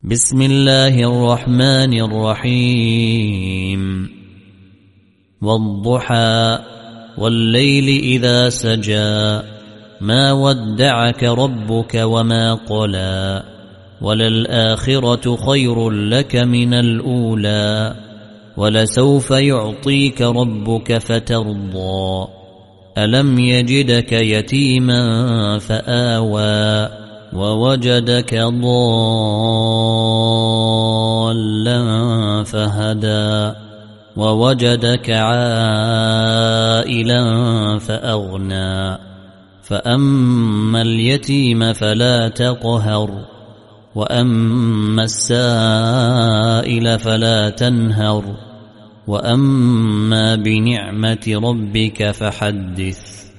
بسم الله الرحمن الرحيم والضحى والليل إذا سجى ما ودعك ربك وما قلى وللآخرة خير لك من الأولى ولسوف يعطيك ربك فترضى ألم يجدك يتيما فآوى ووجدك ضالا فهدى ووجدك عائلا فأغنى فأما اليتيم فلا تقهر وأما السائل فلا تنهر وأما بنعمة ربك فحدث.